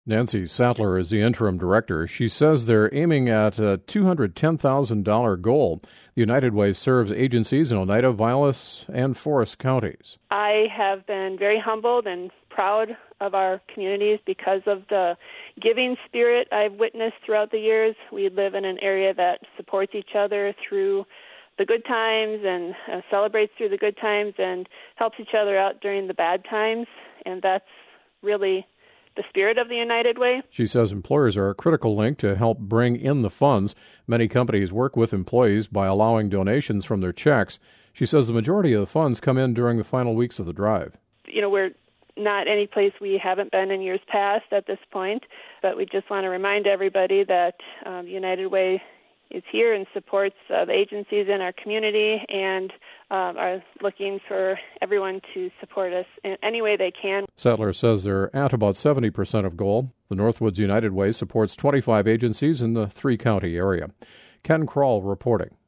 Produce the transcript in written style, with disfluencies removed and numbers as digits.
Nancy Sattler is the interim director. She says they're aiming at a $210,000 goal. The United Way serves agencies in Oneida, Vilas, and Forest counties. I have been very humbled and proud of our communities because of the giving spirit I've witnessed throughout the years. We live in an area that supports each other through the good times and celebrates through the good times and helps each other out during the bad times, and that's really the spirit of the United Way. She says employers are a critical link to help bring in the funds. Many companies work with employees by allowing donations from their checks. She says the majority of the funds come in during the final weeks of the drive. We're not any place we haven't been in years past at this point, but we just want to remind everybody that United Way is here and supports the agencies in our community and are looking for everyone to support us in any way they can. Sattler says they're at about 70% of goal. The Northwoods United Way supports 25 agencies in the three-county area. Ken Kroll reporting.